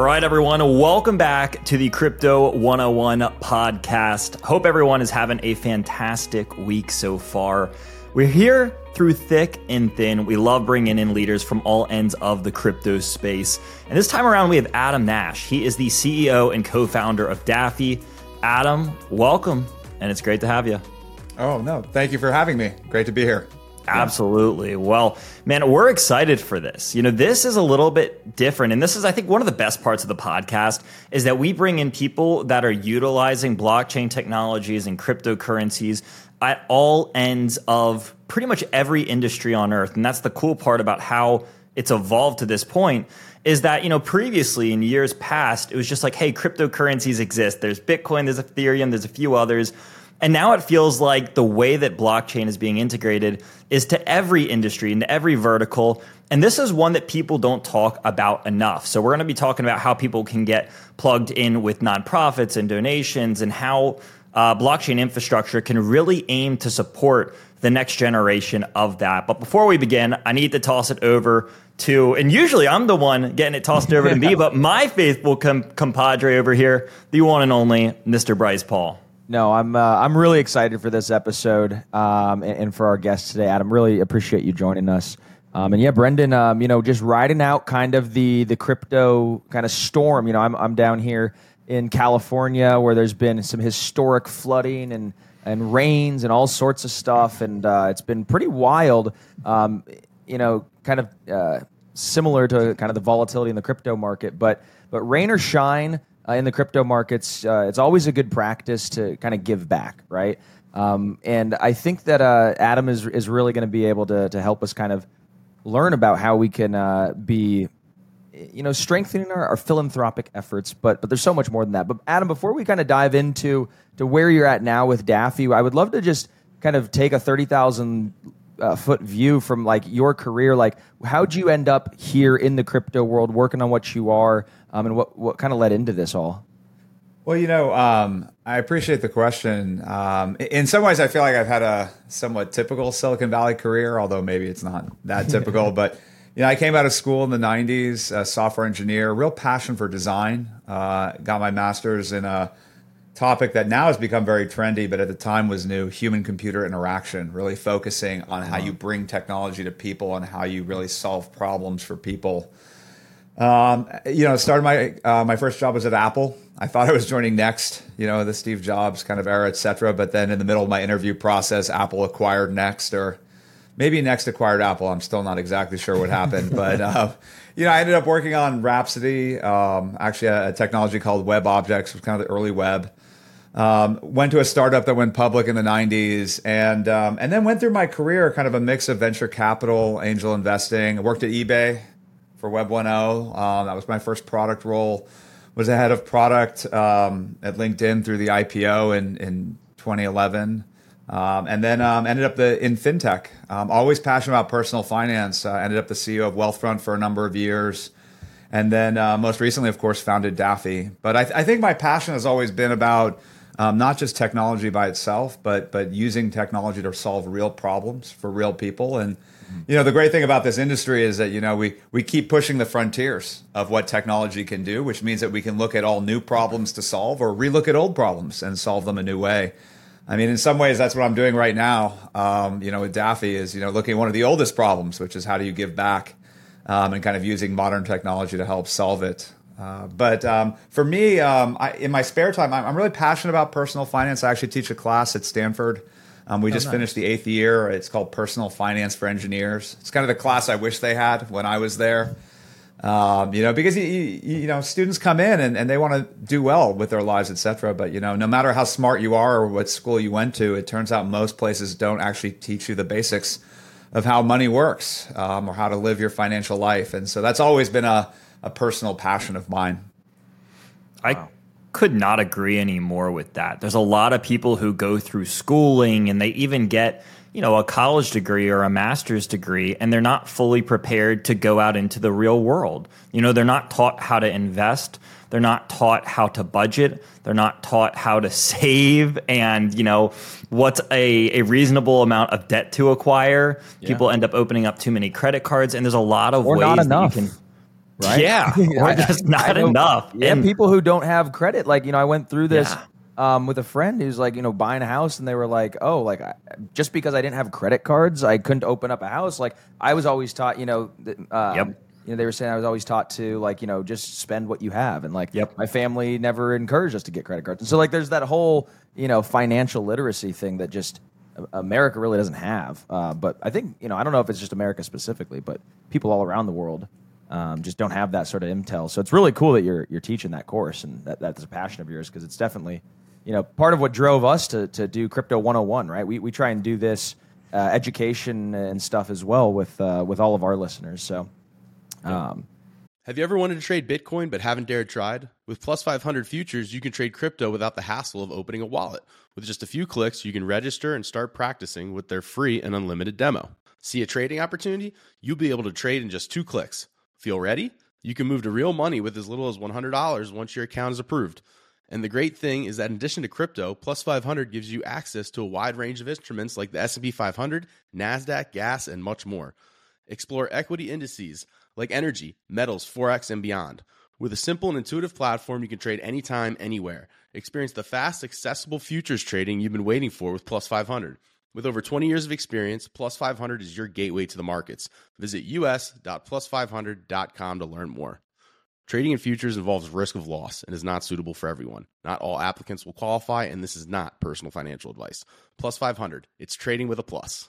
right, everyone. Welcome back to the Crypto 101 podcast. Hope everyone is having a fantastic week so far. We're here through thick and thin. We love bringing in leaders from all ends of the crypto space. And this time around, we have Adam Nash. He is the CEO and co-founder of Daffy. Adam, welcome, and it's great to have you. Oh, no. Thank you for having me. Great to be here. Absolutely. Well, man, we're excited for this. You know, this is a little bit different. And this is, I think, one of the best parts of the podcast is that we bring in people that are utilizing blockchain technologies and cryptocurrencies at all ends of pretty much every industry on earth. And that's the cool part about how it's evolved to this point is that, you know, previously in years past, it was just like, hey, cryptocurrencies exist. There's Bitcoin, there's Ethereum, there's a few others. And now it feels like the way that blockchain is being integrated is to every industry, into every vertical. And this is one that people don't talk about enough. So we're going to be talking about how people can get plugged in with nonprofits and donations and how blockchain infrastructure can really aim to support the next generation of that. But before we begin, I need to toss it over to, and usually I'm the one getting it tossed over to me, but my faithful compadre over here, the one and only Mr. Bryce Paul. No, I'm really excited for this episode and for our guest today, Adam. Really appreciate you joining us. And yeah, Brendan, just riding out kind of the crypto kind of storm. You know, I'm down here in California where there's been some historic flooding and rains and all sorts of stuff, and it's been pretty wild. Kind of similar to kind of the volatility in the crypto market, but rain or shine. In the crypto markets, it's always a good practice to kind of give back, right? And I think that Adam is really going to be able to help us kind of learn about how we can be, strengthening our philanthropic efforts. But there's so much more than that. But Adam, before we kind of dive into where you're at now with Daffy, I would love to just kind of take a 30,000 foot view from like your career. Like, how'd you end up here in the crypto world, working on what you are? And what kind of led into this all? Well, I appreciate the question. In some ways, I feel like I've had a somewhat typical Silicon Valley career, although maybe it's not that typical. But, I came out of school in the 90s, a software engineer, real passion for design. Got my master's in a topic that now has become very trendy, but at the time was new, human-computer interaction, really focusing on how you bring technology to people and how you really solve problems for people. Started my first job was at Apple. I thought I was joining Next, the Steve Jobs kind of era, et cetera. But then in the middle of my interview process, Apple acquired Next, or maybe Next acquired Apple. I'm still not exactly sure what happened. But, I ended up working on Rhapsody, actually a technology called WebObjects, was kind of the early web. Went to a startup that went public in the 90s and then went through my career, kind of a mix of venture capital, angel investing. I worked at eBay for Web 1.0. That was my first product role. Was the head of product at LinkedIn through the IPO in 2011. And then ended up in fintech. Always passionate about personal finance. Ended up the CEO of Wealthfront for a number of years. And then most recently, of course, founded Daffy. But I think my passion has always been about not just technology by itself, but using technology to solve real problems for real people. And the great thing about this industry is that we keep pushing the frontiers of what technology can do, which means that we can look at all new problems to solve or relook at old problems and solve them a new way. I mean, in some ways, that's what I'm doing right now. With Daffy is looking at one of the oldest problems, which is how do you give back, and kind of using modern technology to help solve it. But for me, in my spare time, I'm really passionate about personal finance. I actually teach a class at Stanford. We just finished the 8th year. It's called Personal Finance for Engineers. It's kind of the class I wish they had when I was there. Because students come in and they want to do well with their lives, et cetera. But no matter how smart you are or what school you went to, it turns out most places don't actually teach you the basics of how money works or how to live your financial life. And so that's always been a personal passion of mine. I could not agree anymore with that. There's a lot of people who go through schooling and they even get, a college degree or a master's degree, and they're not fully prepared to go out into the real world. They're not taught how to invest. They're not taught how to budget. They're not taught how to save and, what's a reasonable amount of debt to acquire. Yeah. People end up opening up too many credit cards, and there's a lot of ways that you can. right? Yeah, or just not enough. Yeah, And people who don't have credit. Like, I went through this Yeah. with a friend who's like, buying a house, and they were like, oh, like just because I didn't have credit cards, I couldn't open up a house. Like, I was always taught, they were saying I was always taught to just spend what you have, and like my family never encouraged us to get credit cards. And so like there's that whole financial literacy thing that just America really doesn't have. But I think I don't know if it's just America specifically, but people all around the world just don't have that sort of intel. So it's really cool that you're teaching that course, and that's a passion of yours, because it's definitely part of what drove us to do Crypto 101. Right, we try and do this education and stuff as well with all of our listeners. So. Have you ever wanted to trade Bitcoin but haven't dared tried? With Plus 500 Futures, you can trade crypto without the hassle of opening a wallet. With just a few clicks, you can register and start practicing with their free and unlimited demo. See a trading opportunity? You'll be able to trade in just 2 clicks. Feel ready? You can move to real money with as little as $100 once your account is approved. And the great thing is that in addition to crypto, Plus 500 gives you access to a wide range of instruments like the S&P 500, NASDAQ, gas, and much more. Explore equity indices like energy, metals, Forex, and beyond. With a simple and intuitive platform, you can trade anytime, anywhere. Experience the fast, accessible futures trading you've been waiting for with Plus 500. With over 20 years of experience, Plus 500 is your gateway to the markets. Visit us.plus500.com to learn more. Trading in futures involves risk of loss and is not suitable for everyone. Not all applicants will qualify, and this is not personal financial advice. Plus 500, it's trading with a plus.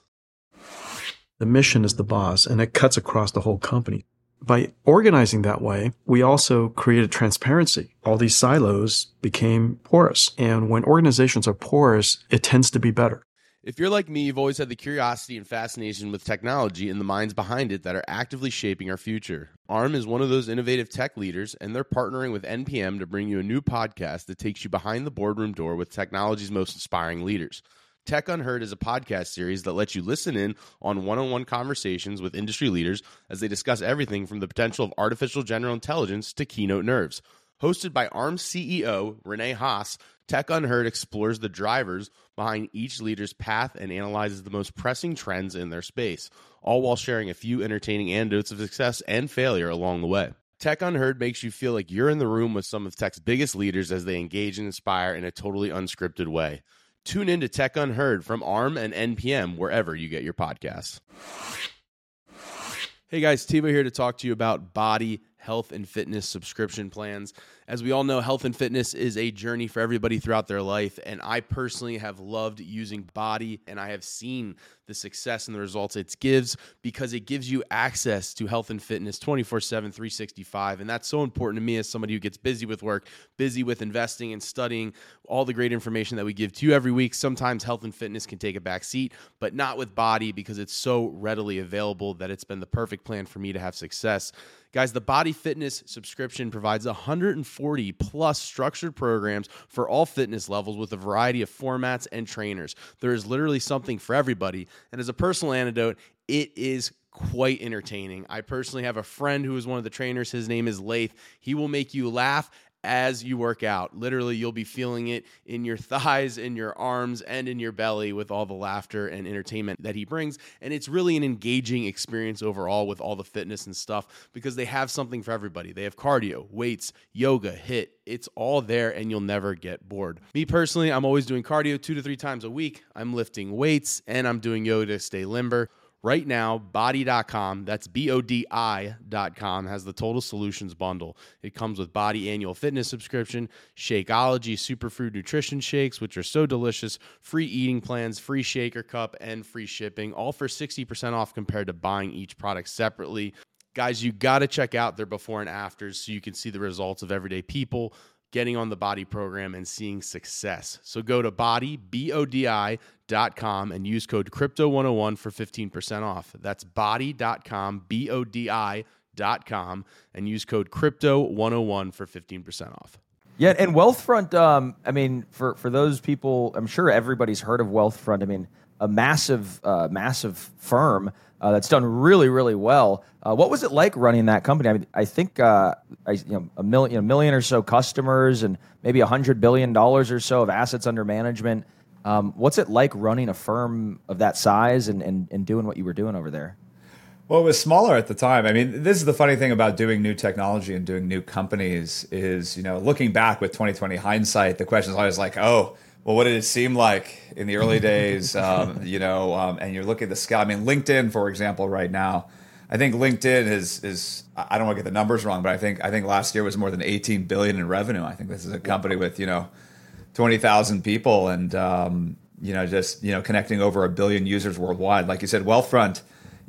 The mission is the boss, and it cuts across the whole company. By organizing that way, we also created transparency. All these silos became porous. And when organizations are porous, it tends to be better. If you're like me, you've always had the curiosity and fascination with technology and the minds behind it that are actively shaping our future. ARM is one of those innovative tech leaders, and they're partnering with NPM to bring you a new podcast that takes you behind the boardroom door with technology's most inspiring leaders. Tech Unheard is a podcast series that lets you listen in on one-on-one conversations with industry leaders as they discuss everything from the potential of artificial general intelligence to keynote nerves. Hosted by ARM CEO Renee Haas, Tech Unheard explores the drivers behind each leader's path and analyzes the most pressing trends in their space, all while sharing a few entertaining anecdotes of success and failure along the way. Tech Unheard makes you feel like you're in the room with some of tech's biggest leaders as they engage and inspire in a totally unscripted way. Tune in to Tech Unheard from ARM and NPM wherever you get your podcasts. Hey guys, Tivo here to talk to you about Body, health and fitness subscription plans. As we all know, health and fitness is a journey for everybody throughout their life, and I personally have loved using Body, and I have seen the success and the results it gives because it gives you access to health and fitness 24/7, 365, and that's so important to me as somebody who gets busy with work, busy with investing and studying all the great information that we give to you every week. Sometimes health and fitness can take a back seat, but not with Body because it's so readily available that it's been the perfect plan for me to have success. Guys, the Body Fitness subscription provides 140 plus structured programs for all fitness levels with a variety of formats and trainers. There is literally something for everybody. And as a personal anecdote, it is quite entertaining. I personally have a friend who is one of the trainers. His name is Laith. He will make you laugh as you work out. Literally, you'll be feeling it in your thighs, in your arms, and in your belly with all the laughter and entertainment that he brings. And it's really an engaging experience overall with all the fitness and stuff because they have something for everybody. They have cardio, weights, yoga, HIIT. It's all there and you'll never get bored. Me personally, I'm always doing cardio 2 to 3 times a week. I'm lifting weights and I'm doing yoga to stay limber. Right now, Body.com, that's BODI.com, has the Total Solutions Bundle. It comes with Body Annual Fitness Subscription, Shakeology Superfood Nutrition Shakes, which are so delicious, free eating plans, free shaker cup, and free shipping, all for 60% off compared to buying each product separately. Guys, you got to check out their before and afters so you can see the results of everyday people getting on the Body program and seeing success. So go to BODI.com and use code CRYPTO101 for 15% off. That's Body.com, BODI.com, and use code CRYPTO101 for 15% off. Yeah, and Wealthfront, I mean, for those people, I'm sure everybody's heard of Wealthfront. I mean, a massive firm that's done really, really well. What was it like running that company? I mean, I think a million or so customers and maybe $100 billion or so of assets under management. What's it like running a firm of that size and doing what you were doing over there? Well, it was smaller at the time. I mean, this is the funny thing about doing new technology and doing new companies is, looking back with 2020 hindsight, the question is always like, oh, well, what did it seem like in the early days? And you're looking at the scale. I mean, LinkedIn, for example, right now, I think LinkedIn is I don't want to get the numbers wrong, but I think last year was more than 18 billion in revenue. I think this is a company with 20,000 people and connecting over 1 billion users worldwide. Like you said, Wealthfront,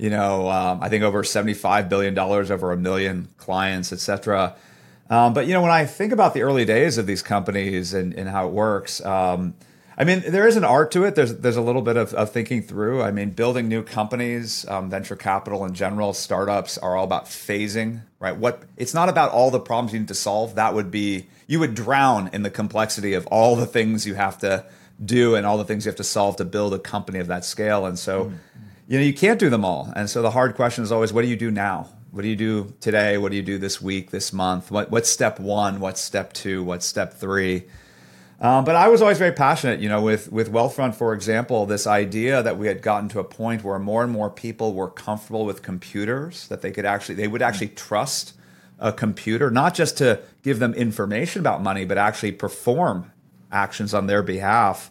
I think over $75 billion, over 1 million clients, et cetera. But when I think about the early days of these companies and how it works, I mean, there is an art to it. There's a little bit of thinking through. I mean, building new companies, venture capital in general, startups are all about phasing, right? It's not about all the problems you need to solve. That would be, you would drown in the complexity of all the things you have to do and all the things you have to solve to build a company of that scale. And so, you can't do them all. And so the hard question is always, what do you do now? What do you do today? What do you do this week, this month? What's step one? What's step two? What's step three? But I was always very passionate, with Wealthfront, for example, this idea that we had gotten to a point where more and more people were comfortable with computers, that they would actually trust a computer, not just to give them information about money, but actually perform actions on their behalf.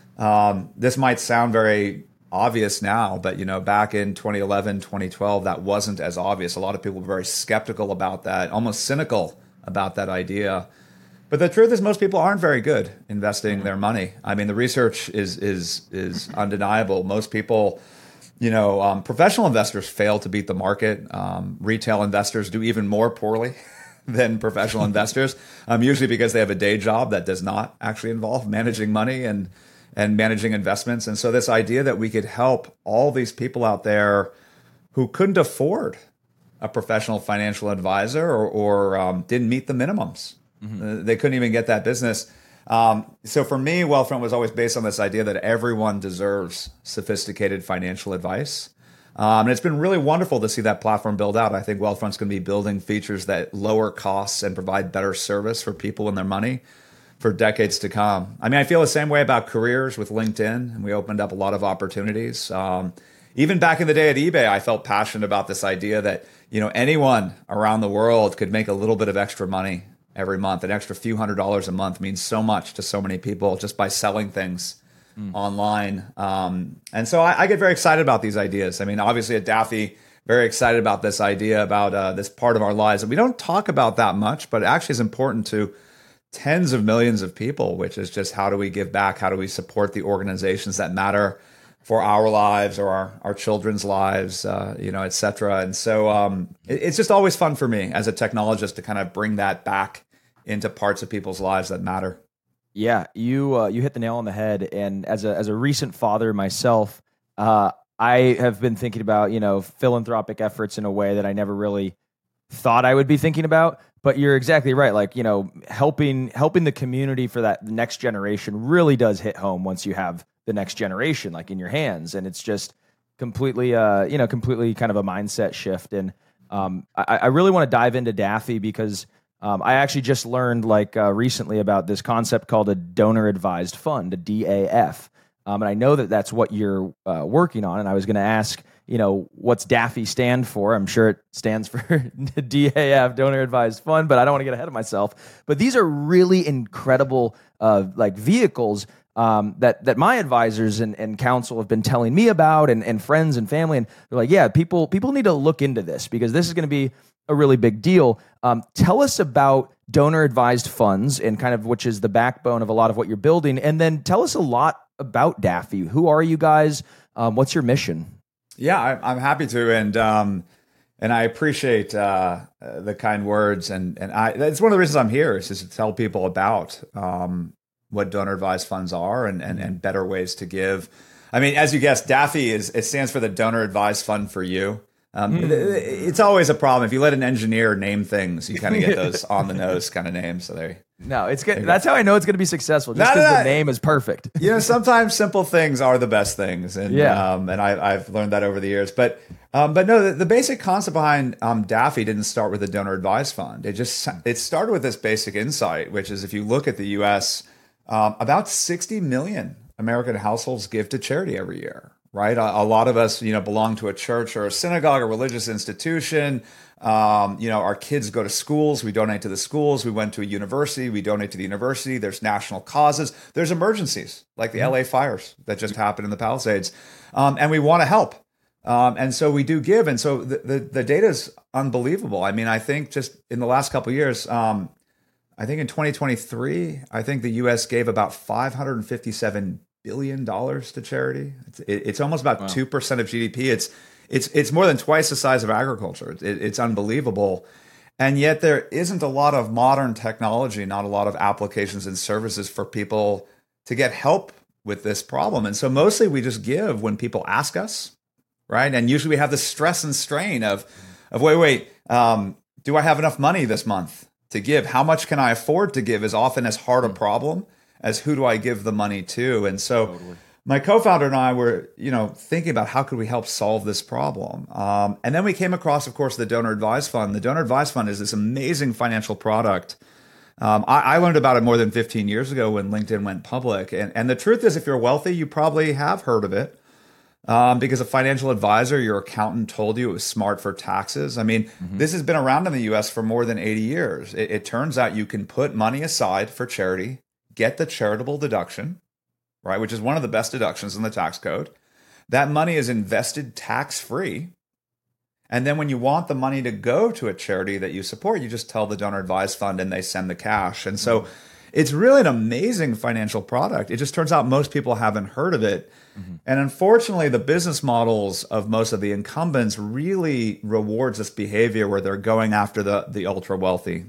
This might sound very obvious now, but back in 2011, 2012, that wasn't as obvious. A lot of people were very skeptical about that, almost cynical about that idea. But the truth is, most people aren't very good investing their money. I mean, the research is undeniable. Most people, professional investors fail to beat the market. Retail investors do even more poorly than professional investors, usually because they have a day job that does not actually involve managing money and managing investments. And so this idea that we could help all these people out there who couldn't afford a professional financial advisor or didn't meet the minimums. They couldn't even get that business. So for me, Wealthfront was always based on this idea that everyone deserves sophisticated financial advice. And it's been really wonderful to see that platform build out. I think Wealthfront's going to be building features that lower costs and provide better service for people and their money for decades to come. I mean, I feel the same way about careers with LinkedIn, and we opened up a lot of opportunities. Even back in the day at eBay, I felt passionate about this idea that anyone around the world could make a little bit of extra money every month. An extra few $100s a month means so much to so many people just by selling things online. And so I get very excited about these ideas. I mean, obviously at Daffy, very excited about this idea about this part of our lives that we don't talk about that much, but it actually is important to tens of millions of people, which is just how do we give back? How do we support the organizations that matter for our lives or our children's lives, et cetera. And so it's just always fun for me as a technologist to kind of bring that back into parts of people's lives that matter. Yeah, you hit the nail on the head. And as a recent father myself, I have been thinking about, philanthropic efforts in a way that I never really thought I would be thinking about. But you're exactly right. Like, helping the community for that next generation really does hit home once you have the next generation like in your hands. And it's just completely kind of a mindset shift. And I really want to dive into Daffy because I actually just learned recently about this concept called a donor advised fund, a DAF. And I know that that's what you're working on. And I was going to ask, what's Daffy stand for? I'm sure it stands for DAF, Donor Advised Fund, but I don't want to get ahead of myself. But these are really incredible vehicles that my advisors and counsel have been telling me about and friends and family. And they're like, yeah, people need to look into this because this is going to be a really big deal. Tell us about donor advised funds and kind of which is the backbone of a lot of what you're building. And then tell us a lot about Daffy. Who are you guys? What's your mission? Yeah, I'm happy to. And I appreciate the kind words. And that's one of the reasons I'm here is just to tell people about what donor advised funds are and better ways to give. I mean, as you guessed, Daffy it stands for the Donor Advised Fund for You. It's always a problem if you let an engineer name things. You kind of get those on the nose kind of names. So no, it's good. That's how I know it's going to be successful. Just because the name is perfect. Sometimes simple things are the best things, and I've learned that over the years. But no, the basic concept behind Daffy didn't start with a donor advised fund. It started with this basic insight, which is if you look at the U.S., about 60 million American households give to charity every year. right? A lot of us, belong to a church or a synagogue or religious institution. Our kids go to schools. We donate to the schools. We went to a university. We donate to the university. There's national causes. There's emergencies like the LA fires that just happened in the Palisades. And we want to help. And so we do give. And so the data is unbelievable. I mean, I think just in the last couple of years, I think in 2023, I think the U.S. gave about $557 billion to charity. It's almost about 2% of GDP. It's more than twice the size of agriculture. It's unbelievable. And yet there isn't a lot of modern technology, not a lot of applications and services for people to get help with this problem. And so mostly we just give when people ask us, right? And usually we have the stress and strain of wait, do I have enough money this month to give? How much can I afford to give is often as hard a problem as who do I give the money to? And so my co-founder and I were, thinking about how could we help solve this problem. And then we came across, of course, the Donor Advised Fund. The Donor Advised Fund is this amazing financial product. I learned about it more than 15 years ago when LinkedIn went public. And the truth is, if you're wealthy, you probably have heard of it. Because a financial advisor, your accountant told you it was smart for taxes. I mean, this has been around in the US for more than 80 years. It turns out you can put money aside for charity, get the charitable deduction, right, which is one of the best deductions in the tax code. That money is invested tax-free. And then when you want the money to go to a charity that you support, you just tell the Donor Advised Fund and they send the cash. And so it's really an amazing financial product. It just turns out most people haven't heard of it. And unfortunately, the business models of most of the incumbents really rewards this behavior where they're going after the ultra wealthy.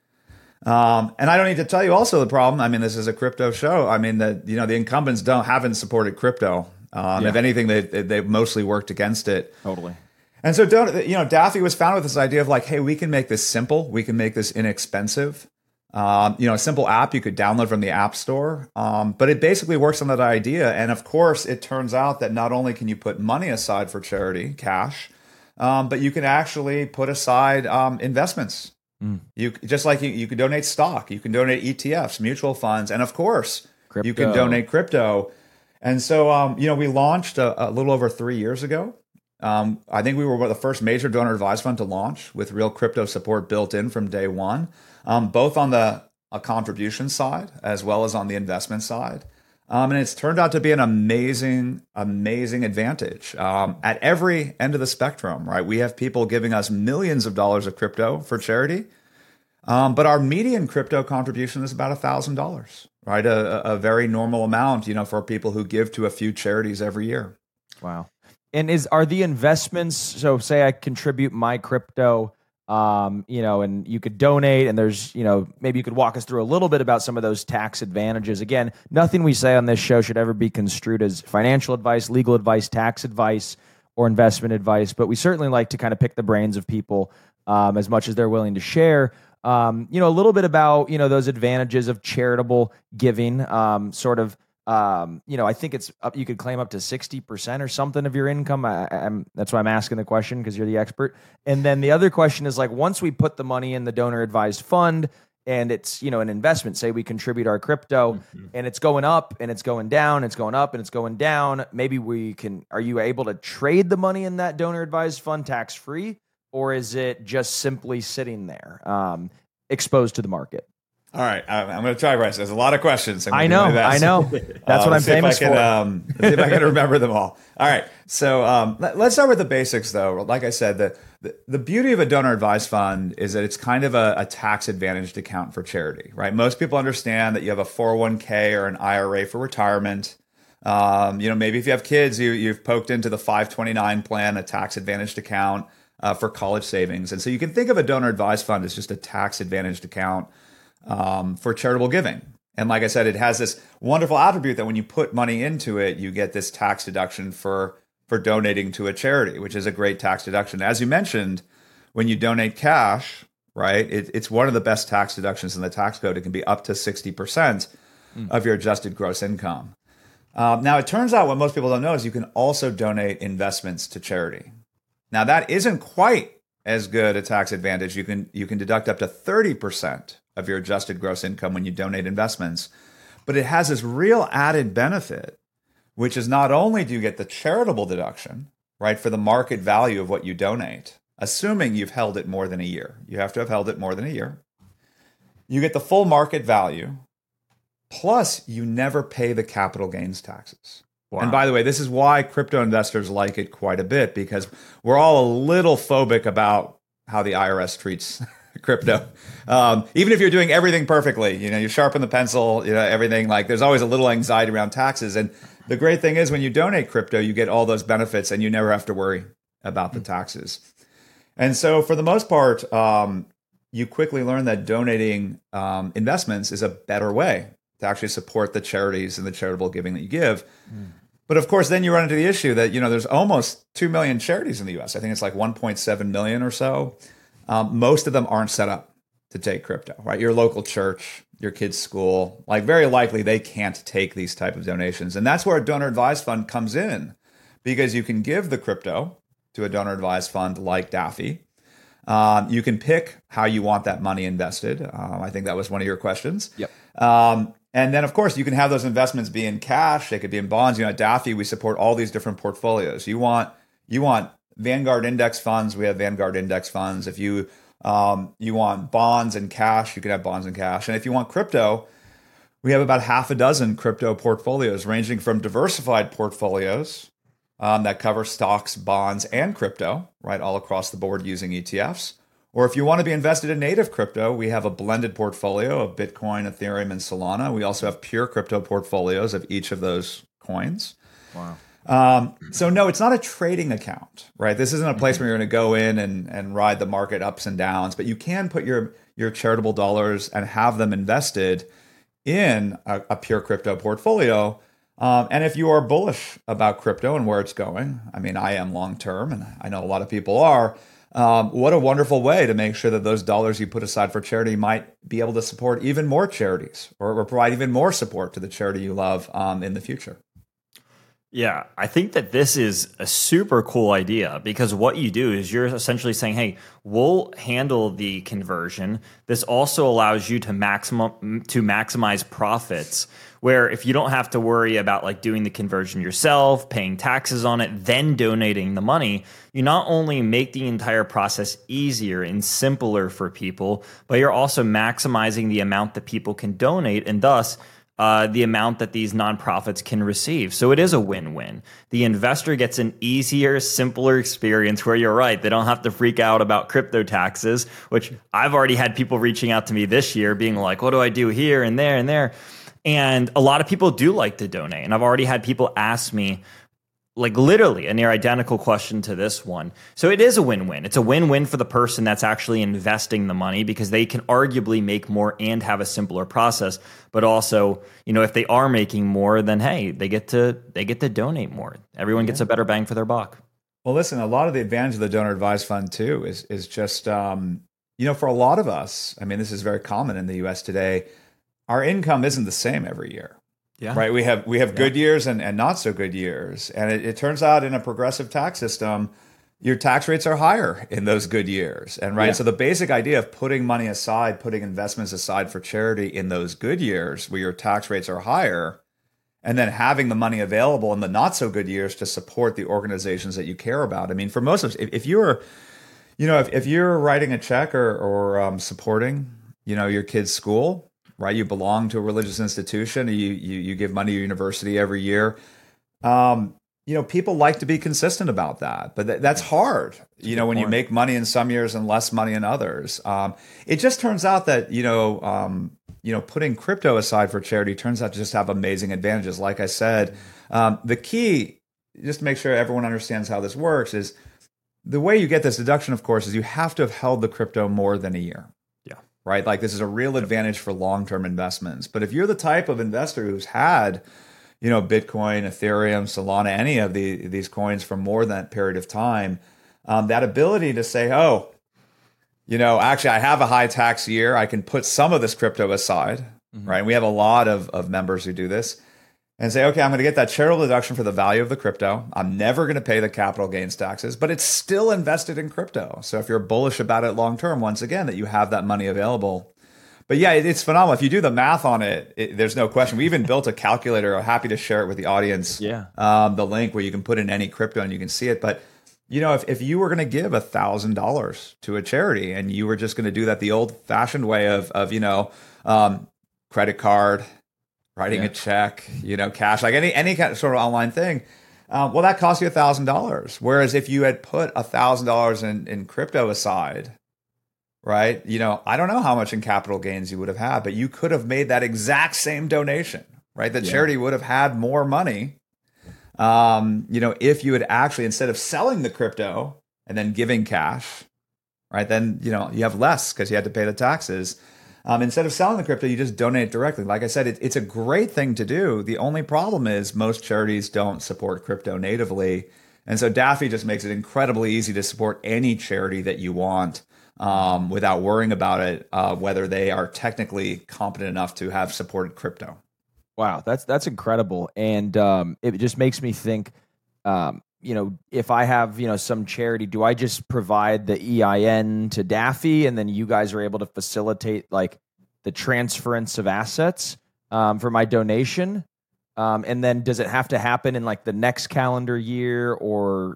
And I don't need to tell you also the problem. I mean, this is a crypto show. I mean, the incumbents haven't supported crypto. If anything, they've mostly worked against it. Totally. And so, Daffy was founded with this idea of like, hey, we can make this simple. We can make this inexpensive. A simple app you could download from the App Store. But it basically works on that idea. And of course, it turns out that not only can you put money aside for charity, cash, but you can actually put aside investments. You could donate stock, you can donate ETFs, mutual funds, and of course, crypto. You can donate crypto. And so, we launched a little over 3 years ago. I think we were the first major donor advised fund to launch with real crypto support built in from day one, both on the contribution side as well as on the investment side. And it's turned out to be an amazing advantage at every end of the spectrum, right? We have people giving us millions of dollars of crypto for charity, but our median crypto contribution is about $1,000, right? A very normal amount, for people who give to a few charities every year. Wow. And are the investments, so say I contribute my crypto, and you could donate, and there's, maybe you could walk us through a little bit about some of those tax advantages. Again, nothing we say on this show should ever be construed as financial advice, legal advice, tax advice, or investment advice, but we certainly like to kind of pick the brains of people as much as they're willing to share. A little bit about, those advantages of charitable giving, I think it's up, you could claim up to 60% or something of your income. That's why I'm asking the question, because you're the expert. And then the other question is, like, once we put the money in the donor advised fund and it's, an investment, say we contribute our crypto and it's going up and it's going down, it's going up and it's going down. Maybe are you able to trade the money in that donor advised fund tax free, or is it just simply sitting there, exposed to the market? All right, I'm going to try, Bryce. There's a lot of questions. I know. That's what I'm famous for. Let's see if I can remember them all. All right, so let's start with the basics, though. Like I said, the beauty of a donor advised fund is that it's kind of a tax advantaged account for charity, right? Most people understand that you have a 401k or an IRA for retirement. Maybe if you have kids, you've poked into the 529 plan, a tax advantaged account for college savings. And so you can think of a donor advised fund as just a tax advantaged account for charitable giving. And like I said, it has this wonderful attribute that when you put money into it, you get this tax deduction for donating to a charity, which is a great tax deduction. As you mentioned, when you donate cash, right, it's one of the best tax deductions in the tax code. It can be up to 60% of your adjusted gross income. Now, it turns out what most people don't know is you can also donate investments to charity. Now, that isn't quite as good a tax advantage. You can deduct up to 30% of your adjusted gross income when you donate investments. But it has this real added benefit, which is not only do you get the charitable deduction, right, for the market value of what you donate, assuming you've held it more than a year. You have to have held it more than a year. You get the full market value, plus you never pay the capital gains taxes. Wow. And by the way, this is why crypto investors like it quite a bit, because we're all a little phobic about how the IRS treats crypto. Even if you're doing everything perfectly, you sharpen the pencil, everything, like there's always a little anxiety around taxes. And the great thing is when you donate crypto, you get all those benefits and you never have to worry about the taxes. And so for the most part, you quickly learn that donating investments is a better way to actually support the charities and the charitable giving that you give. But of course, then you run into the issue that, there's almost 2 million charities in the US. I think it's like 1.7 million or so. Most of them aren't set up to take crypto, right? Your local church, your kid's school, like very likely they can't take these type of donations. And that's where a donor advised fund comes in, because you can give the crypto to a donor advised fund like Daffy. You can pick how you want that money invested. I think that was one of your questions. Yep. And then, of course, you can have those investments be in cash. They could be in bonds. At Daffy, we support all these different portfolios. You want Vanguard index funds. We have Vanguard index funds. If you want bonds and cash, you can have bonds and cash. And if you want crypto, we have about half a dozen crypto portfolios, ranging from diversified portfolios that cover stocks, bonds, and crypto, right, all across the board using ETFs. Or if you want to be invested in native crypto, we have a blended portfolio of Bitcoin, Ethereum, and Solana. We also have pure crypto portfolios of each of those coins. Wow. So no, it's not a trading account, right? This isn't a place where you're going to go in and ride the market ups and downs, but you can put your charitable dollars and have them invested in a pure crypto portfolio. And if you are bullish about crypto and where it's going, I mean, I am long term, and I know a lot of people are. What a wonderful way to make sure that those dollars you put aside for charity might be able to support even more charities or provide even more support to the charity you love in the future. Yeah, I think that this is a super cool idea, because what you do is you're essentially saying, hey, we'll handle the conversion. This also allows you to maximize profits, where if you don't have to worry about like doing the conversion yourself, paying taxes on it, then donating the money, you not only make the entire process easier and simpler for people, but you're also maximizing the amount that people can donate, and thus the amount that these nonprofits can receive. So it is a win-win. The investor gets an easier, simpler experience where you're right. They don't have to freak out about crypto taxes, which I've already had people reaching out to me this year being like, what do I do here and there and there? And a lot of people do like to donate. And I've already had people ask me, like literally a near identical question to this one. So it is a win-win. It's a win-win for the person that's actually investing the money, because they can arguably make more and have a simpler process. But also, if they are making more, then hey, they get to donate more. Everyone gets a better bang for their buck. Well, listen, a lot of the advantage of the donor advised fund too is just for a lot of us, I mean, this is very common in the US today, our income isn't the same every year. Yeah. Right. We have good years and not so good years. And it turns out in a progressive tax system, your tax rates are higher in those good years. And right. Yeah. So the basic idea of putting money aside, putting investments aside for charity in those good years where your tax rates are higher, and then having the money available in the not so good years to support the organizations that you care about. I mean, for most of us, if you're writing a check or supporting, your kid's school, right? You belong to a religious institution. You give money to your university every year. People like to be consistent about that, but that's hard. When you make money in some years and less money in others. It just turns out that putting crypto aside for charity turns out to just have amazing advantages. Like I said, the key, just to make sure everyone understands how this works, is the way you get this deduction, of course, is you have to have held the crypto more than a year. Right? Like this is a real advantage for long-term investments. But if you're the type of investor who's had, Bitcoin, Ethereum, Solana, any of these coins for more than that period of time, that ability to say, actually I have a high tax year, I can put some of this crypto aside, right? We have a lot of members who do this, and say, okay, I'm going to get that charitable deduction for the value of the crypto. I'm never going to pay the capital gains taxes, but it's still invested in crypto. So if you're bullish about it long term, once again, that you have that money available. But yeah, it's phenomenal. If you do the math on it, there's no question. We even built a calculator. I'm happy to share it with the audience. Yeah. The link where you can put in any crypto and you can see it. But if you were going to give $1,000 to a charity and you were just going to do that the old-fashioned way of credit card, writing a check, cash, like any kind of sort of online thing, well, that costs you $1,000. Whereas if you had put $1,000 in crypto aside, right? I don't know how much in capital gains you would have had, but you could have made that exact same donation, right? The charity would have had more money. If you had actually, instead of selling the crypto and then giving cash, right? Then, you have less because you had to pay the taxes. Instead of selling the crypto, you just donate directly. Like I said, it's a great thing to do. The only problem is most charities don't support crypto natively. And so Daffy just makes it incredibly easy to support any charity that you want without worrying about it, whether they are technically competent enough to have supported crypto. Wow, that's incredible. And it just makes me think, if I have, some charity, do I just provide the EIN to Daffy and then you guys are able to facilitate like the transference of assets for my donation? And then does it have to happen in like the next calendar year or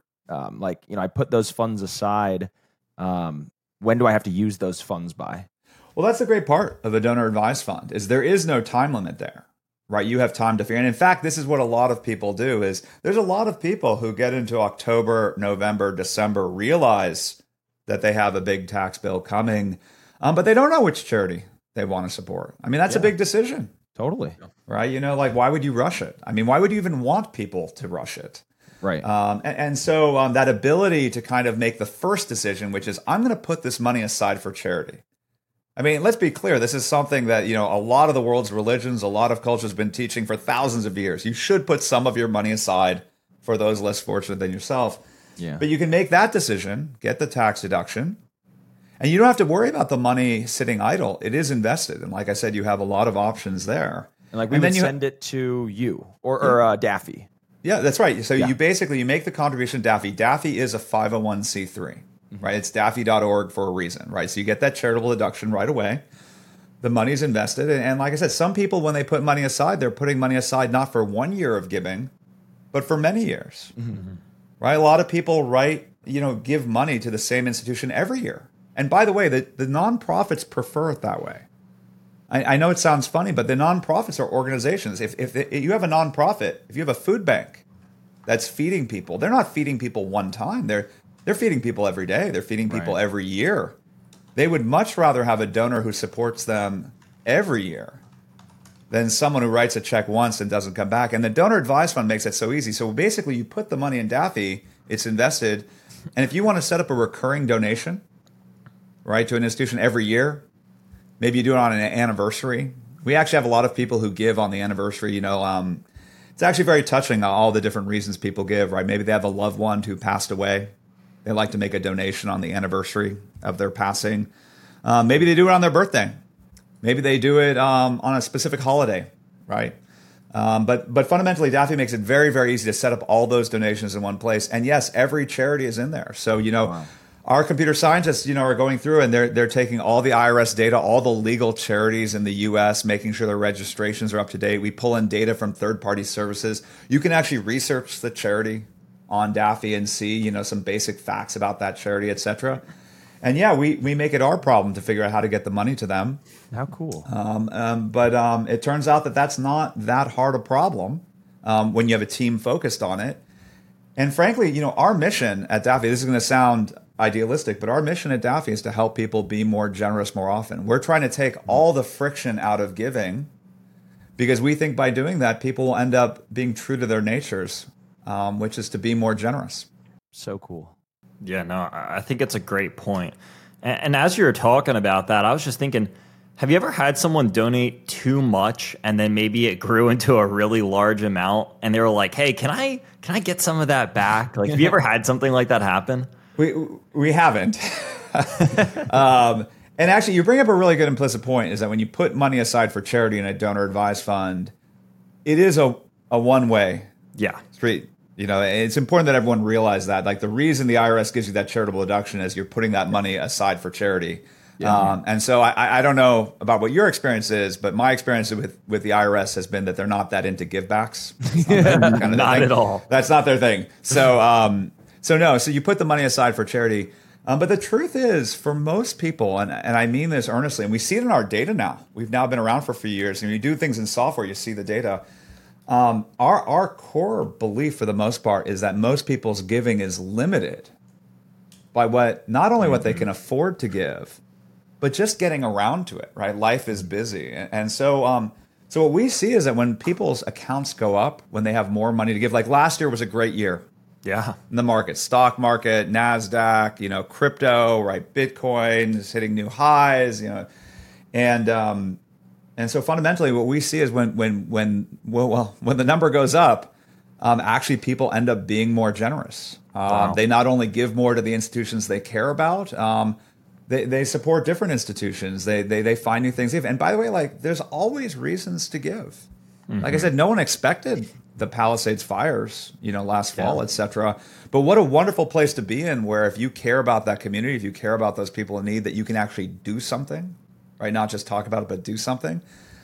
I put those funds aside? When do I have to use those funds by? Well, that's the great part of a donor advised fund is there is no time limit there. Right, you have time to figure. And in fact, this is what a lot of people do is there's a lot of people who get into October, November, December, realize that they have a big tax bill coming, but they don't know which charity they want to support. I mean, that's a big decision. Totally. Right. Why would you rush it? I mean, why would you even want people to rush it? Right. So that ability to kind of make the first decision, which is I'm going to put this money aside for charity. I mean, let's be clear. This is something that, a lot of the world's religions, a lot of cultures have been teaching for thousands of years. You should put some of your money aside for those less fortunate than yourself. Yeah. But you can make that decision, get the tax deduction, and you don't have to worry about the money sitting idle. It is invested. And like I said, you have a lot of options there. And we would send it to you or Daffy. Yeah, that's right. So you make the contribution to Daffy. Daffy is a 501c3. Right, it's Daffy.org for a reason, right? So you get that charitable deduction right away. The money's invested, and like I said, some people when they put money aside, they're putting money aside not for 1 year of giving, but for many years. Mm-hmm. Right? A lot of people give money to the same institution every year. And by the way, the nonprofits prefer it that way. I know it sounds funny, but the nonprofits are organizations. If you have a nonprofit, if you have a food bank that's feeding people, they're not feeding people one time. They're feeding people every day. They're feeding people every year. They would much rather have a donor who supports them every year than someone who writes a check once and doesn't come back. And the donor advised fund makes it so easy. So basically, you put the money in Daffy, it's invested. And if you want to set up a recurring donation, right, to an institution every year, maybe you do it on an anniversary. We actually have a lot of people who give on the anniversary. It's actually very touching all the different reasons people give, right? Maybe they have a loved one who passed away. They like to make a donation on the anniversary of their passing. Maybe they do it on their birthday. Maybe they do it on a specific holiday, right? But fundamentally, Daffy makes it very, very easy to set up all those donations in one place. And yes, every charity is in there. So, our computer scientists, are going through and they're taking all the IRS data, all the legal charities in the U.S., making sure their registrations are up to date. We pull in data from third-party services. You can actually research the charity on Daffy and see, some basic facts about that charity, et cetera. And we make it our problem to figure out how to get the money to them. How cool. But it turns out that that's not that hard a problem when you have a team focused on it. And frankly, our mission at Daffy, this is going to sound idealistic, but our mission at Daffy is to help people be more generous more often. We're trying to take all the friction out of giving because we think by doing that, people will end up being true to their natures, which is to be more generous. So cool. Yeah, no, I think it's a great point. And as you were talking about that, I was just thinking, have you ever had someone donate too much and then maybe it grew into a really large amount and they were like, hey, can I get some of that back? Like, have you ever had something like that happen? We haven't. And actually, you bring up a really good implicit point is that when you put money aside for charity in a donor advised fund, it is a one-way street. It's important that everyone realize that. Like the reason the IRS gives you that charitable deduction is you're putting that money aside for charity. And so I don't know about what your experience is, but my experience with the IRS has been that they're not that into givebacks. Not at all. That's not their thing. So so you put the money aside for charity. But the truth is, for most people, and I mean this earnestly, and we see it in our data now. We've now been around for a few years, and you do things in software, you see the data. Our core belief, for the most part, is that most people's giving is limited by not only what they can afford to give, but just getting around to it. Right? Life is busy, and so what we see is that when people's accounts go up, when they have more money to give, like last year was a great year. Yeah. In the market, stock market, NASDAQ, crypto, right? Bitcoin is hitting new highs, and so fundamentally what we see is when the number goes up, actually people end up being more generous. Wow. They not only give more to the institutions they care about, they support different institutions. They find new things. And by the way, like there's always reasons to give. Mm-hmm. Like I said, no one expected the Palisades fires, last fall, et cetera. But what a wonderful place to be in, where if you care about that community, if you care about those people in need, that you can actually do something, right? Not just talk about it, but do something.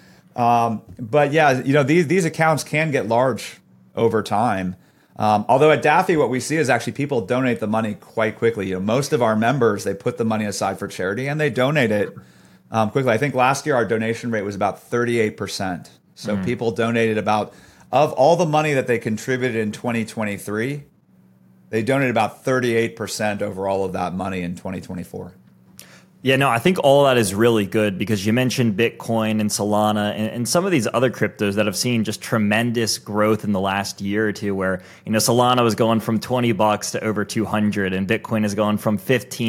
But yeah, these accounts can get large over time. Although at Daffy, what we see is actually people donate the money quite quickly. Most of our members, they put the money aside for charity and they donate it quickly. I think last year our donation rate was about 38%. So people donated of all the money that they contributed in 2023, they donated about 38% over all of that money in 2024. Yeah, no, I think all that is really good because you mentioned Bitcoin and Solana and some of these other cryptos that have seen just tremendous growth in the last year or two, where, Solana was going from $20 to over 200 and Bitcoin is going from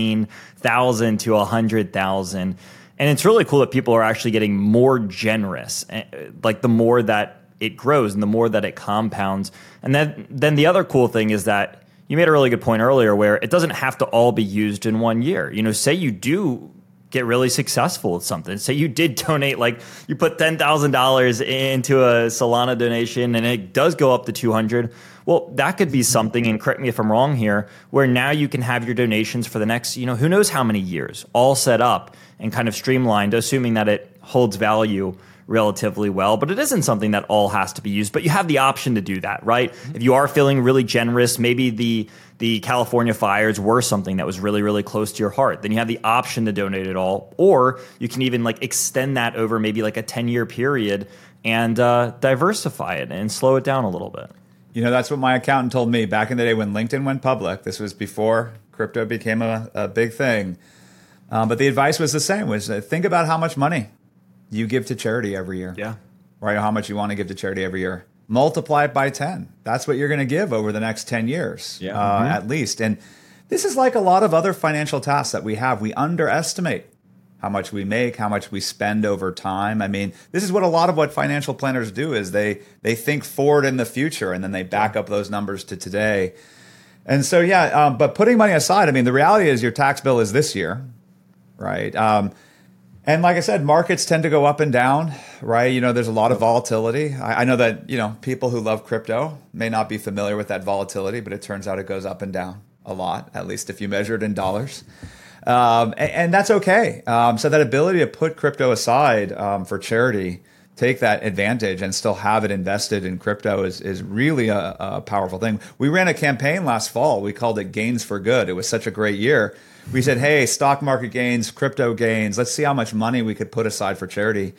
15,000 to 100,000. And it's really cool that people are actually getting more generous, like the more that it grows and the more that it compounds. And then the other cool thing is that you made a really good point earlier where it doesn't have to all be used in one year. Say you do get really successful with something. Say you did donate, like you put $10,000 into a Solana donation and it does go up to 200. Well, that could be something, and correct me if I'm wrong here, where now you can have your donations for the next, who knows how many years, all set up and kind of streamlined, assuming that it holds value relatively well. But it isn't something that all has to be used, but you have the option to do that, right? If you are feeling really generous, maybe the California fires were something that was really, really close to your heart, then you have the option to donate it all. Or you can even extend that over maybe a 10-year period and diversify it and slow it down a little bit. That's what my accountant told me back in the day when LinkedIn went public. This was before crypto became a big thing. But the advice was the same, was think about how much money you give to charity every year. Yeah. Right? How much you want to give to charity every year. Multiply it by 10. That's what you're going to give over the next 10 years, at least. And this is like a lot of other financial tasks that we have. We underestimate how much we make, how much we spend over time. I mean, this is what a lot of what financial planners do is they think forward in the future and then they back up those numbers to today. And so, but putting money aside, I mean, the reality is your tax bill is this year, right? And like I said, markets tend to go up and down, right? There's a lot of volatility. I know that, people who love crypto may not be familiar with that volatility, but it turns out it goes up and down a lot, at least if you measure it in dollars. And that's okay. So that ability to put crypto aside for charity, take that advantage and still have it invested in crypto is really a powerful thing. We ran a campaign last fall. We called it Gains for Good. It was such a great year. We said, hey, stock market gains, crypto gains, let's see how much money we could put aside for charity.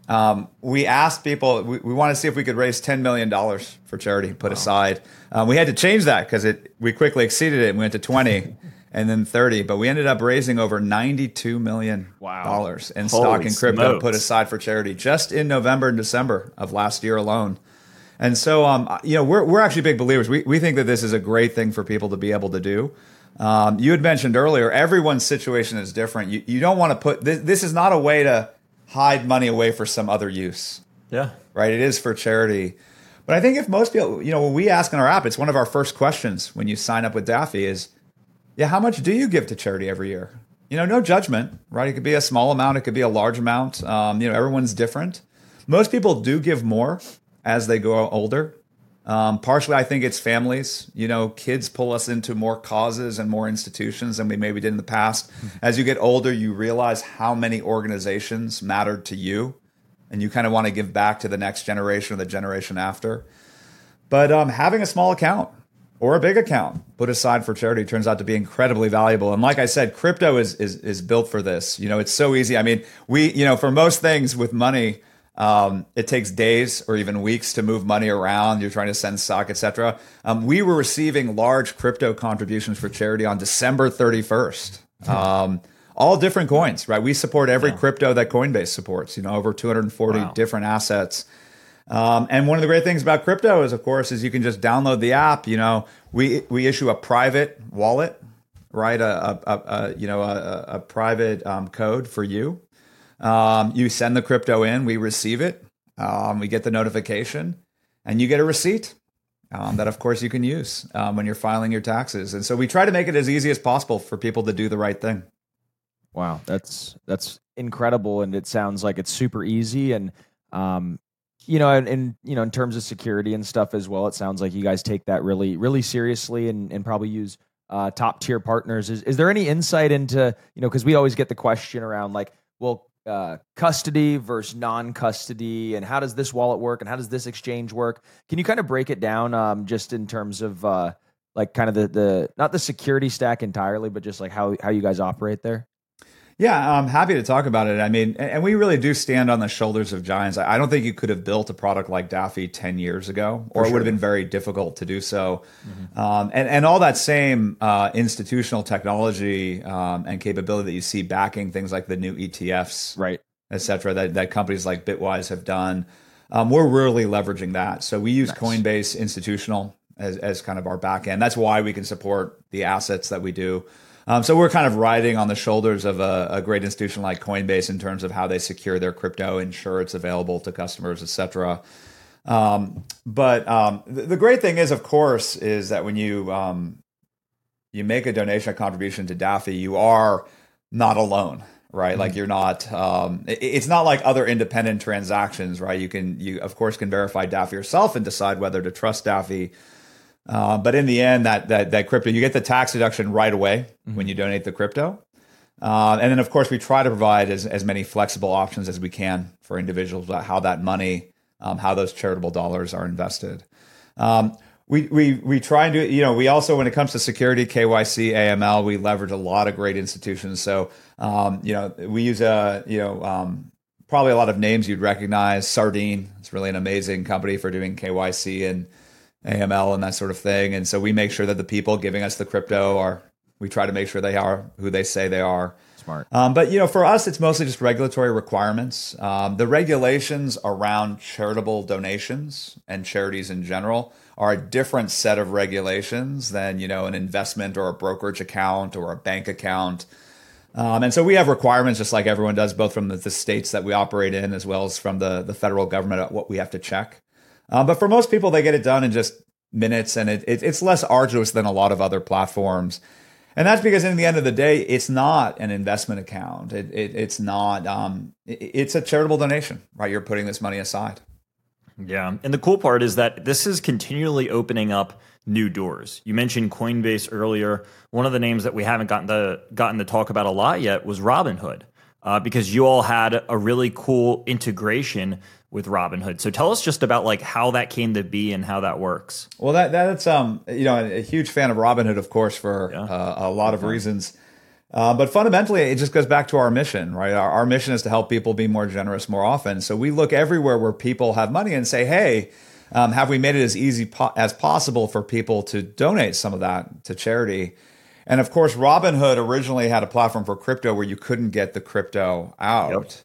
We asked people, we want to see if we could raise $10 million for charity, put aside. We had to change that because we quickly exceeded it and went to 20 and then 30. But we ended up raising over $92 million in stock and crypto put aside for charity just in November and December of last year alone. And so, we're actually big believers. We think that this is a great thing for people to be able to do. You had mentioned earlier, everyone's situation is different. You don't want to put this is not a way to hide money away for some other use. Yeah. Right. It is for charity. But I think if most people, when we ask in our app, it's one of our first questions when you sign up with Daffy is, how much do you give to charity every year? No judgment, right? It could be a small amount. It could be a large amount. Everyone's different. Most people do give more as they grow older. Partially, I think it's families. Kids pull us into more causes and more institutions than we maybe did in the past. As you get older, you realize how many organizations mattered to you, and you kind of want to give back to the next generation or the generation after. But having a small account or a big account put aside for charity turns out to be incredibly valuable. And like I said, crypto is built for this. It's so easy. I mean, for most things with money, it takes days or even weeks to move money around. You're trying to send stock, etc. We were receiving large crypto contributions for charity on December 31st. All different coins, right? We support every crypto that Coinbase supports, over 240 different assets. And one of the great things about crypto is, of course, is you can just download the app. We issue a private wallet, right? A private code for you. You send the crypto in, we receive it, we get the notification, and you get a receipt that, of course, you can use when you're filing your taxes. And so we try to make it as easy as possible for people to do the right thing. Wow, that's incredible, and it sounds like it's super easy. And in terms of security and stuff as well, it sounds like you guys take that really, really seriously, and probably use top tier partners. Is there any insight into because we always get the question around like, well, custody versus non-custody, and how does this wallet work, and how does this exchange work? Can you kind of break it down just in terms of like kind of the not the security stack entirely, but just like how you guys operate there? Yeah, I'm happy to talk about it. I mean, and we really do stand on the shoulders of giants. I don't think you could have built a product like Daffy 10 years ago, or it would have been very difficult to do so. And all that same institutional technology and capability that you see backing things like the new ETFs, right, et cetera, that companies like Bitwise have done, we're really leveraging that. So we use Coinbase Institutional as kind of our back end. That's why we can support the assets that we do. So we're kind of riding on the shoulders of a great institution like Coinbase in terms of how they secure their crypto, ensure it's available to customers, et cetera. But the great thing is, of course, is that when you make a donation or contribution to Daffy, you are not alone, right? Like you're not. It's not like other independent transactions, right? You of course can verify Daffy yourself and decide whether to trust Daffy. But in the end, that crypto, you get the tax deduction right away when you donate the crypto. And then, of course, we try to provide as many flexible options as we can for individuals about how that money, how those charitable dollars are invested. We try and do, we also, when it comes to security, KYC, AML, we leverage a lot of great institutions. So, we use probably a lot of names you'd recognize. Sardine, it's really an amazing company for doing KYC and AML and that sort of thing. And so we make sure that the people giving us the crypto we try to make sure they are who they say they are. Smart. But, for us, it's mostly just regulatory requirements. The regulations around charitable donations and charities in general are a different set of regulations than, an investment or a brokerage account or a bank account. And so we have requirements just like everyone does, both from the states that we operate in as well as from the federal government, what we have to check. But for most people, they get it done in just minutes, and it's less arduous than a lot of other platforms. And that's because in the end of the day, it's not an investment account. It's not. It's a charitable donation, right? You're putting this money aside. Yeah. And the cool part is that this is continually opening up new doors. You mentioned Coinbase earlier. One of the names that we haven't gotten to talk about a lot yet was Robinhood, because you all had a really cool integration with Robinhood. So tell us just about like how that came to be and how that works. Well, that's a huge fan of Robinhood, of course, for a lot of reasons. But fundamentally, it just goes back to our mission, right? Our mission is to help people be more generous more often. So we look everywhere where people have money and say, hey, have we made it as easy as possible for people to donate some of that to charity? And of course, Robinhood originally had a platform for crypto where you couldn't get the crypto out. Yep.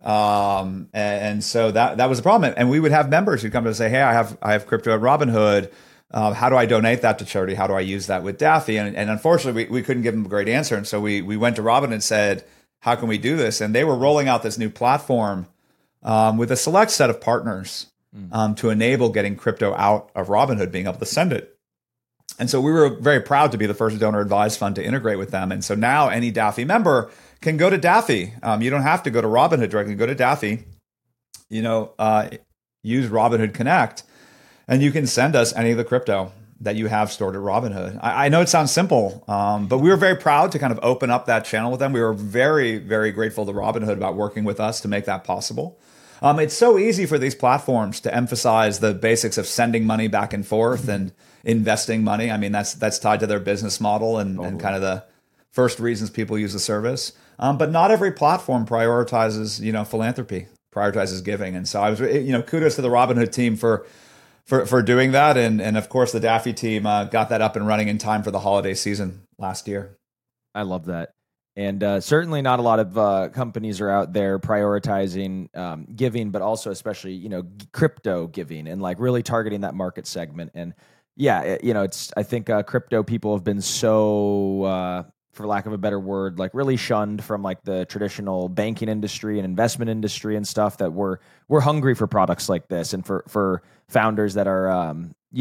And so that was a problem. And we would have members who'd come to us and say, hey, I have crypto at Robinhood. How do I donate that to charity? How do I use that with Daffy? And unfortunately, we couldn't give them a great answer. And so we went to Robinhood and said, how can we do this? And they were rolling out this new platform with a select set of partners to enable getting crypto out of Robinhood, being able to send it. And so we were very proud to be the first donor advised fund to integrate with them. And so now any Daffy member can go to Daffy. You don't have to go to Robinhood directly. Go to Daffy, use Robinhood Connect. and you can send us any of the crypto that you have stored at Robinhood. I know it sounds simple, but we were very proud to kind of open up that channel with them. We were very, very grateful to Robinhood about working with us to make that possible. It's so easy for these platforms to emphasize the basics of sending money back and forth and investing money. I mean, that's tied to their business model and kind of the first reasons people use the service. But not every platform prioritizes, philanthropy, prioritizes giving. And so I was, kudos to the Robinhood team for doing that. And of course, the Daffy team got that up and running in time for the holiday season last year. I love that. And certainly not a lot of companies are out there prioritizing giving, but also especially, crypto giving and like really targeting that market segment. And yeah, I think crypto people have been so, for lack of a better word, like really shunned from like the traditional banking industry and investment industry and stuff, that we're hungry for products like this and for founders that are,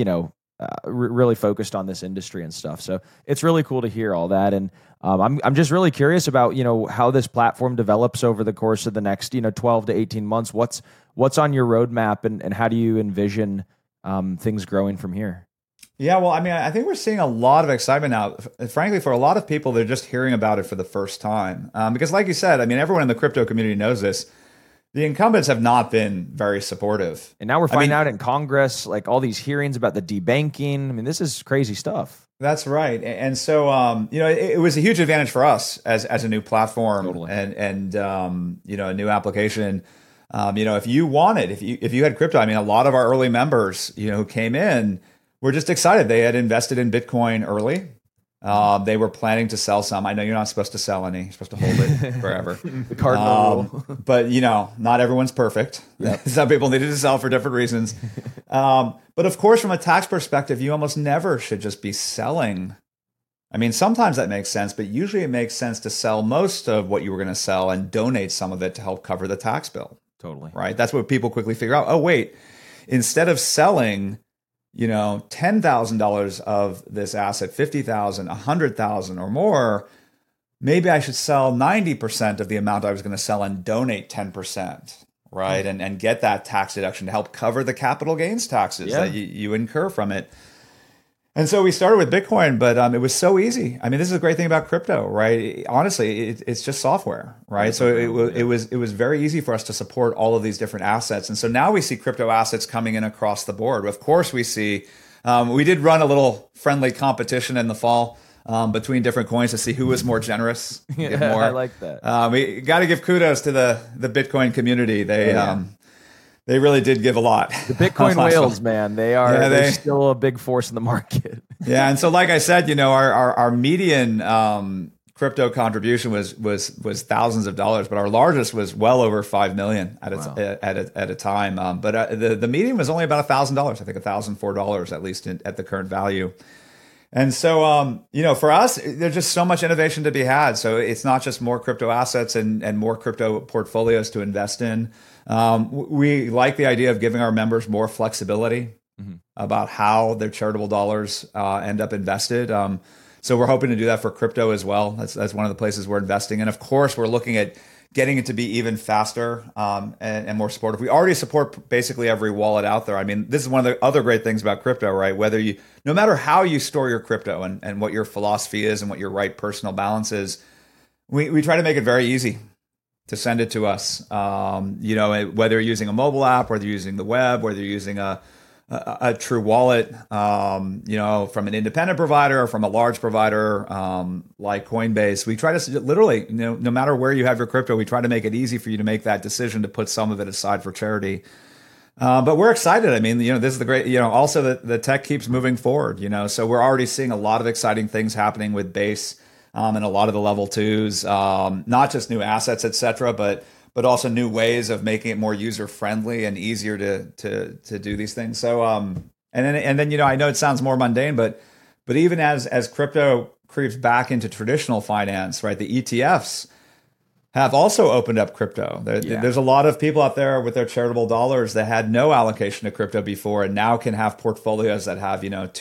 really focused on this industry and stuff. So it's really cool to hear all that. And I'm just really curious about, how this platform develops over the course of the next, 12 to 18 months. What's on your roadmap and how do you envision things growing from here? Yeah, well, I mean, I think we're seeing a lot of excitement now. Frankly, for a lot of people, they're just hearing about it for the first time. Because like you said, I mean, everyone in the crypto community knows this. The incumbents have not been very supportive. And now we're finding out in Congress, like all these hearings about the debanking. I mean, this is crazy stuff. That's right. And so, it was a huge advantage for us as a new platform. Totally. and a new application. If you had crypto, I mean, a lot of our early members, who came in were just excited. They had invested in Bitcoin early. They were planning to sell some. I know you're not supposed to sell any. You're supposed to hold it forever. The cardinal rule. But, not everyone's perfect. Yep. Some people needed to sell for different reasons. But of course, from a tax perspective, you almost never should just be selling. I mean, sometimes that makes sense, but usually it makes sense to sell most of what you were going to sell and donate some of it to help cover the tax bill. Totally. Right? That's what people quickly figure out. Oh, wait, instead of selling $10,000 of this asset, 50,000, 100,000 or more, maybe I should sell 90% of the amount I was going to sell and donate 10%, right? And get that tax deduction to help cover the capital gains taxes that you incur from it. And so we started with Bitcoin, but it was so easy. I mean, this is a great thing about crypto, right? Honestly, it's just software, right? So it was very easy for us to support all of these different assets. And so now we see crypto assets coming in across the board. Of course, we see, we did run a little friendly competition in the fall between different coins to see who was more generous. Yeah, more. I like that. We got to give kudos to the Bitcoin community. They really did give a lot. The Bitcoin whales, man, they're still a big force in the market. Yeah, and so like I said, our median crypto contribution was thousands of dollars, but our largest was well over 5 million at a time. But the median was only about $1,000. I think $1,004 at least at the current value. And so, for us, there's just so much innovation to be had. So it's not just more crypto assets and more crypto portfolios to invest in. We like the idea of giving our members more flexibility about how their charitable dollars end up invested. So we're hoping to do that for crypto as well. That's one of the places we're investing. And of course, we're looking at getting it to be even faster and more supportive. We already support basically every wallet out there. I mean, this is one of the other great things about crypto, right? No matter how you store your crypto and what your philosophy is and what your right personal balance is, we try to make it very easy to send it to us. Whether you're using a mobile app, whether you're using the web, whether you're using a true wallet, from an independent provider or from a large provider like Coinbase, we try to literally, no matter where you have your crypto, we try to make it easy for you to make that decision to put some of it aside for charity. But we're excited. I mean, this is the great, also the tech keeps moving forward, so we're already seeing a lot of exciting things happening with Base and a lot of the level twos, not just new assets, et cetera, but also new ways of making it more user friendly and easier to do these things. So, and then I know it sounds more mundane, but even as crypto creeps back into traditional finance, right? The ETFs have also opened up crypto. There's a lot of people out there with their charitable dollars that had no allocation to crypto before, and now can have portfolios that have 2%,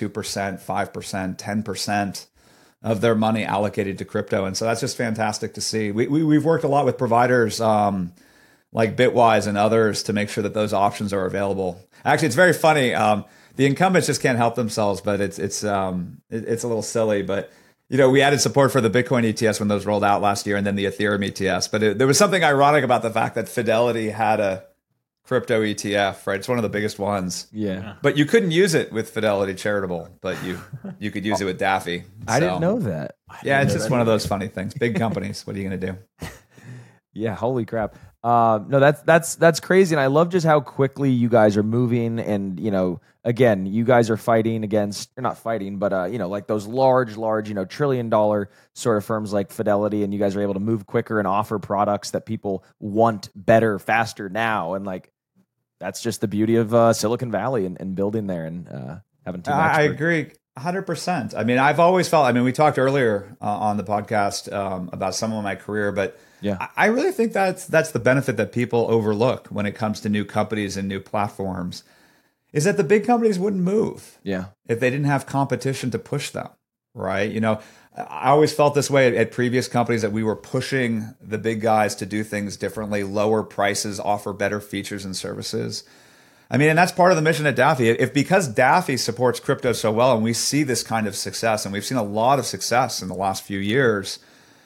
5%, 10% of their money allocated to crypto. And so that's just fantastic to see. We've worked a lot with providers like Bitwise and others to make sure that those options are available. Actually, it's very funny. the incumbents just can't help themselves, but it's a little silly. But we added support for the Bitcoin ETFs when those rolled out last year, and then the Ethereum ETFs. But there was something ironic about the fact that Fidelity had a crypto ETF, right? It's one of the biggest ones. Yeah. But you couldn't use it with Fidelity Charitable, but you could use it with Daffy. I didn't know that. Yeah, it's just one of those funny things. Big companies. What are you going to do? Yeah, holy crap. No, that's crazy. And I love just how quickly you guys are moving. And, again, you guys are fighting against, or not fighting, but, like those large, $1 trillion sort of firms like Fidelity. And you guys are able to move quicker and offer products that people want better, faster now. And that's just the beauty of Silicon Valley and building there and having team experts. I agree 100%. I mean, I've always felt, we talked earlier on the podcast about some of my career, but yeah, I really think that's the benefit that people overlook when it comes to new companies and new platforms, is that the big companies wouldn't move if they didn't have competition to push them, right? I always felt this way at previous companies, that we were pushing the big guys to do things differently, lower prices, offer better features and services. And that's part of the mission at Daffy. If because Daffy supports crypto so well, and we see this kind of success, and we've seen a lot of success in the last few years,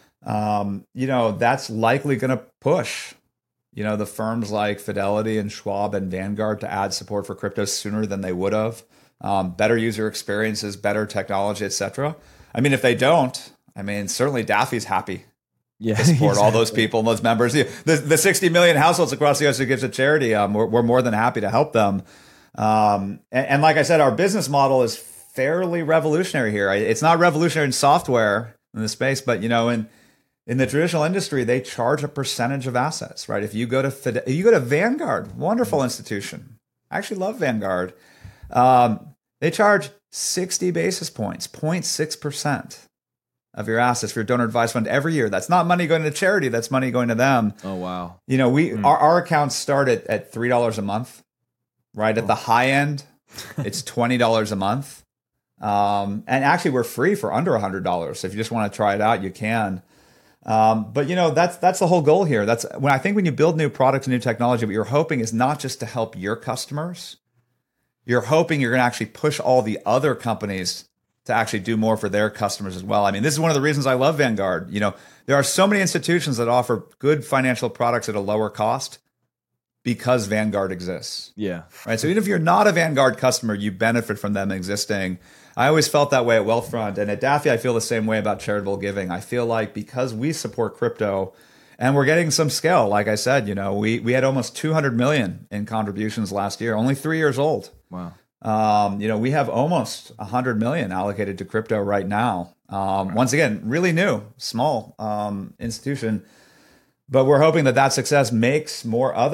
that's likely going to push, the firms like Fidelity and Schwab and Vanguard to add support for crypto sooner than they would have. Better user experiences, better technology, etc. If they don't, certainly Daffy's happy to support all those people and those members. The 60 million households across the U.S. who gives to charity, we're more than happy to help them. And like I said, our business model is fairly revolutionary here. It's not revolutionary in software in the space, but in the traditional industry, they charge a percentage of assets, right? If you go to Vanguard, wonderful institution. I actually love Vanguard. They charge 60 basis points, 0.6% of your assets for your donor advised fund every year. That's not money going to charity. That's money going to them. Oh, wow. Our accounts start at $3 a month, right? At the high end, it's $20 a month. And actually, we're free for under $100. So if you just want to try it out, you can. But that's the whole goal here. That's when you build new products and new technology, what you're hoping is not just to help your customers. You're hoping you're going to actually push all the other companies to actually do more for their customers as well. This is one of the reasons I love Vanguard. There are so many institutions that offer good financial products at a lower cost because Vanguard exists. Yeah. Right. So even if you're not a Vanguard customer, you benefit from them existing. I always felt that way at Wealthfront. And at Daffy, I feel the same way about charitable giving. I feel like because we support crypto and we're getting some scale, like I said, we had almost 200 million in contributions last year, only 3 years old. Wow. We have almost 100 million allocated to crypto right now. Once again, really new, small institution. But we're hoping that success makes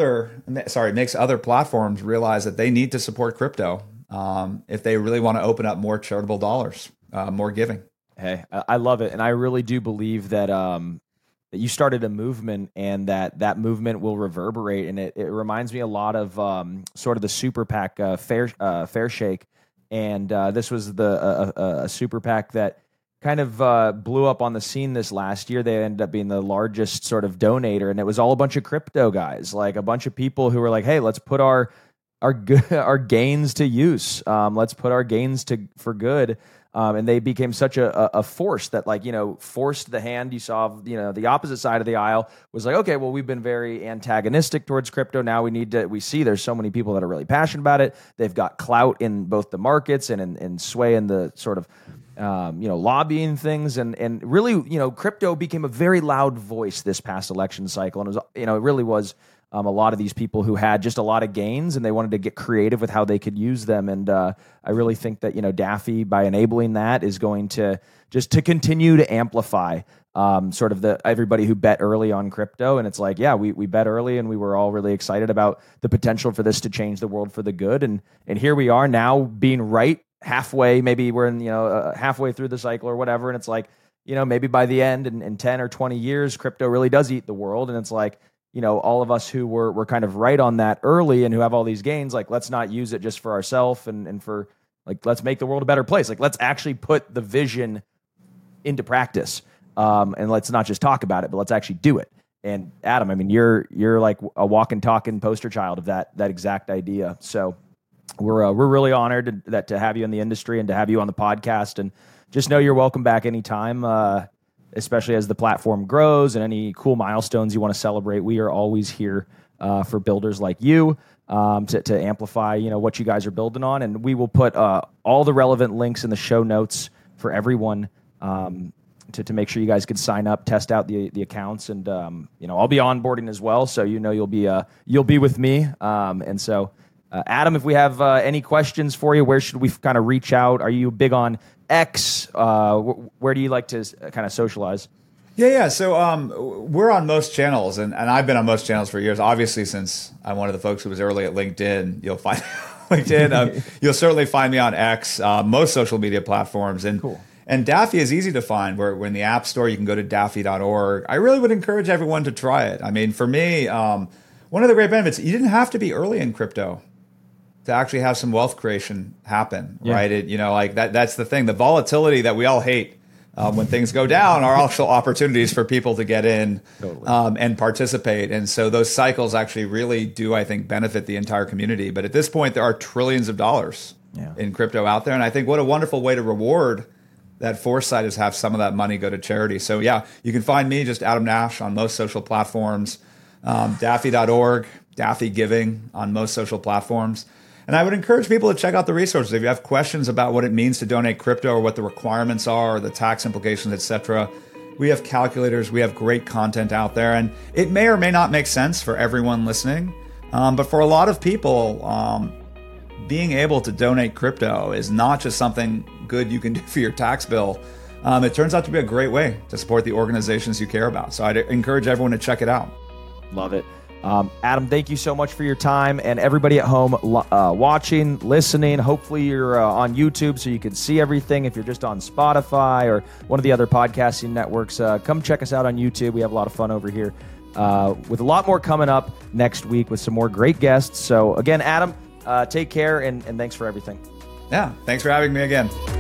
other platforms realize that they need to support crypto if they really want to open up more charitable dollars, more giving. Hey, I love it. And I really do believe that that you started a movement and that movement will reverberate. And it reminds me a lot of sort of the super PAC Fair Shake. And this was a super PAC that kind of blew up on the scene this last year. They ended up being the largest sort of donator. And it was all a bunch of crypto guys, like a bunch of people who were like, hey, let's put our gains to use. Let's put our gains for good. And they became such a force that forced the hand. You saw, the opposite side of the aisle was like, okay, well, we've been very antagonistic towards crypto. Now we see there's so many people that are really passionate about it. They've got clout in both the markets and in sway in the sort of, lobbying things. And really, crypto became a very loud voice this past election cycle. And it was, it really was a lot of these people who had just a lot of gains and they wanted to get creative with how they could use them. And I really think that, Daffy, by enabling that, is going to just to continue to amplify sort of everybody who bet early on crypto. And it's like, yeah, we bet early and we were all really excited about the potential for this to change the world for the good. And here we are now being right halfway, maybe we're in, halfway through the cycle or whatever. And it's like, maybe by the end in 10 or 20 years, crypto really does eat the world. And it's like, all of us who were kind of right on that early and who have all these gains, like, let's not use it just for ourselves and for let's make the world a better place. Like, let's actually put the vision into practice. And let's not just talk about it, but let's actually do it. And Adam, you're like a walking, talking poster child of that exact idea. So we're really honored to have you in the industry and to have you on the podcast. And just know you're welcome back anytime, especially as the platform grows and any cool milestones you want to celebrate. We are always here for builders like you to amplify, what you guys are building on. And we will put all the relevant links in the show notes for everyone to make sure you guys can sign up, test out the accounts, and I'll be onboarding as well, so you'll be with me. And so, Adam, if we have any questions for you, where should we kind of reach out? Are you big on X? Where do you like to kind of socialize? Yeah. So we're on most channels, and I've been on most channels for years. Obviously, since I'm one of the folks who was early at LinkedIn, you'll find LinkedIn. You'll certainly find me on X, most social media platforms, and cool. And Daffy is easy to find. We're in the App Store. You can go to daffy.org. I really would encourage everyone to try it. I mean, for me, one of the great benefits, you didn't have to be early in crypto to actually have some wealth creation happen, right? That's the thing. The volatility that we all hate when things go down are also opportunities for people to get in and participate. And so those cycles actually really do, I think, benefit the entire community. But at this point, there are trillions of dollars in crypto out there. And I think what a wonderful way to reward that foresight is have some of that money go to charity. So yeah, you can find me, just Adam Nash, on most social platforms, daffy.org, Daffy Giving on most social platforms. And I would encourage people to check out the resources. If you have questions about what it means to donate crypto or what the requirements are or the tax implications, etc., we have calculators. We have great content out there. And it may or may not make sense for everyone listening. But for a lot of people, being able to donate crypto is not just something good you can do for your tax bill. It turns out to be a great way to support the organizations you care about. So I'd encourage everyone to check it out. Love it. Adam, thank you so much for your time, and everybody at home watching, listening. Hopefully you're on YouTube so you can see everything. If you're just on Spotify or one of the other podcasting networks, come check us out on YouTube. We have a lot of fun over here with a lot more coming up next week with some more great guests. So again, Adam, take care, and thanks for everything. Yeah, thanks for having me again.